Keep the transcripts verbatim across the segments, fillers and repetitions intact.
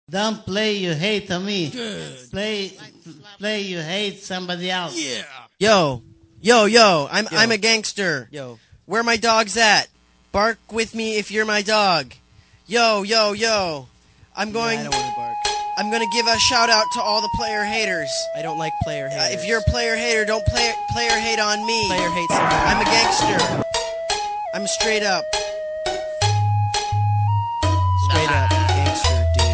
Don't play you hate on me. Good. Play, play you hate somebody else. Yeah. Yo, yo, yo, I'm Yo. I'm a gangster. Yo. Where my dog's at? Bark with me if you're my dog. Yo, yo, yo. I'm going Yeah, I don't want to bark. I'm going to give a shout out to all the player haters. I don't like player Uh, haters. if you're a player hater, don't play player hate on me. player hate somebody. I'm a gangster. I'm straight up. Straight up gangster, dude.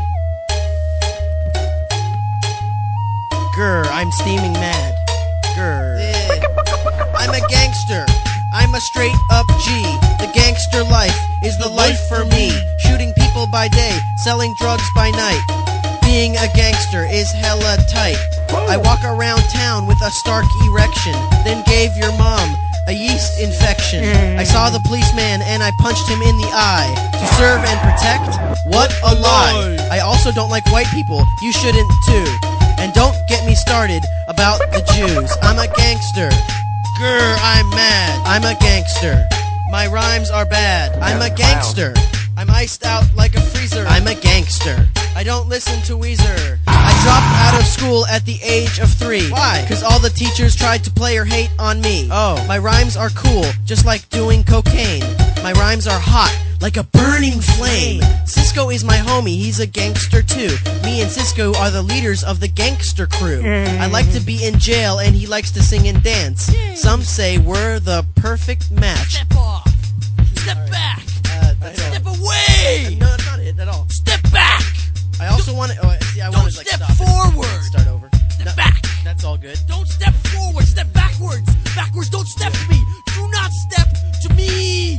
Grr, I'm steaming mad. Grr. Yeah. I'm a gangster. I'm a straight up G. The gangster life is the life for me. Shooting people by day, selling drugs by night. Being a gangster is hella tight. I walk around town with a stark erection, then gave your mom a yeast infection. I saw the policeman and I punched him in the eye. To serve and protect? What a lie. I also don't like white people. You shouldn't too. And don't get me started about the Jews. I'm a gangster. Grr, I'm mad. I'm a gangster. My rhymes are bad. I'm a gangster. I'm iced out like a freezer. I'm a gangster. I don't listen to Weezer. I dropped out of school at the age of three. Why? Because all the teachers tried to play or hate on me. Oh. My rhymes are cool, just like doing cocaine. My rhymes are hot, like a burning flame. Cisco is my homie, he's a gangster too. Me and Cisco are the leaders of the gangster crew. I like to be in jail and he likes to sing and dance. Some say we're the perfect match. Step off. Step back. Uh, that's all. Step away. No, that's not it at all. Step back. I also want to. Oh, see, I Don't wanted to like step stop it. forward. Start over. Step No, back. That's all good. Don't step forward. Step backwards. Backwards. Don't step to me. Do not step to me.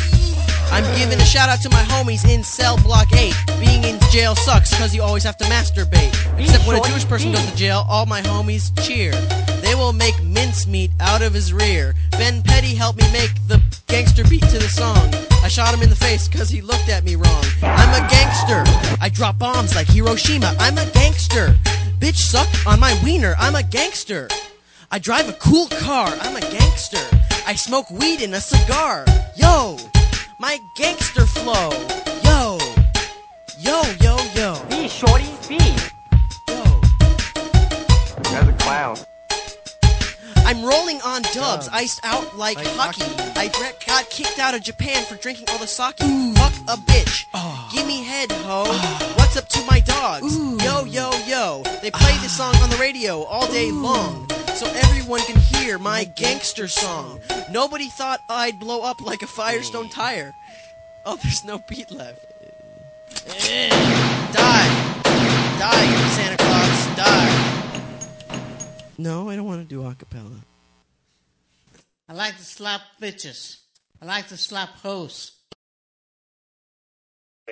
I'm giving a shout out to my homies in cell block eight. Being in jail sucks cause you always have to masturbate. Except when a Jewish person goes to jail, all my homies cheer. They will make mincemeat out of his rear. Ben Petty helped me make the gangster beat to the song. I shot him in the face cause he looked at me wrong. I'm a gangster. I drop bombs like Hiroshima. I'm a gangster. Bitch suck on my wiener. I'm a gangster. I drive a cool car. I'm a gangster. I smoke weed in a cigar. Yo, my gangster flow. Yo, yo, yo, yo. B, shorty, B. Yo. You're the clown. I'm rolling on dubs, iced out like, Like hockey. hockey. I bre- got kicked out of Japan for drinking all the sake. Fuck a bitch. Give me head, ho. What's up to my dogs? Yo, yo, yo. They play this song on the radio all day long, so everyone can hear my gangster song. Nobody thought I'd blow up like a Firestone tire. Oh, there's no beat left. Eh. Die. Die, Santa Claus. Die. No, I don't want to do a cappella. I like to slap bitches. I like to slap hoes.